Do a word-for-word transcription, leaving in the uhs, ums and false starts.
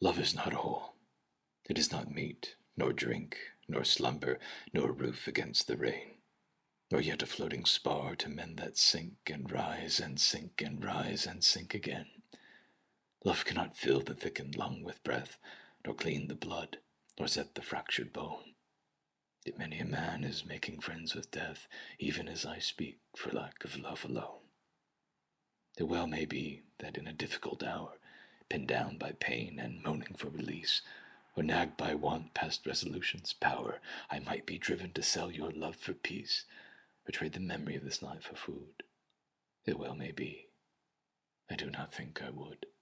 Love is not all. It is not meat, nor drink, nor slumber, nor roof against the rain, nor yet a floating spar to men that sink and rise and sink and rise and sink again. Love cannot fill the thickened lung with breath, nor clean the blood, nor set the fractured bone. Yet many a man is making friends with death, even as I speak, for lack of love alone. It well may be that in a difficult hour, pinned down by pain and moaning for release, or nagged by want past resolution's power, I might be driven to sell your love for peace, or trade the memory of this night for food. It well may be. I do not think I would.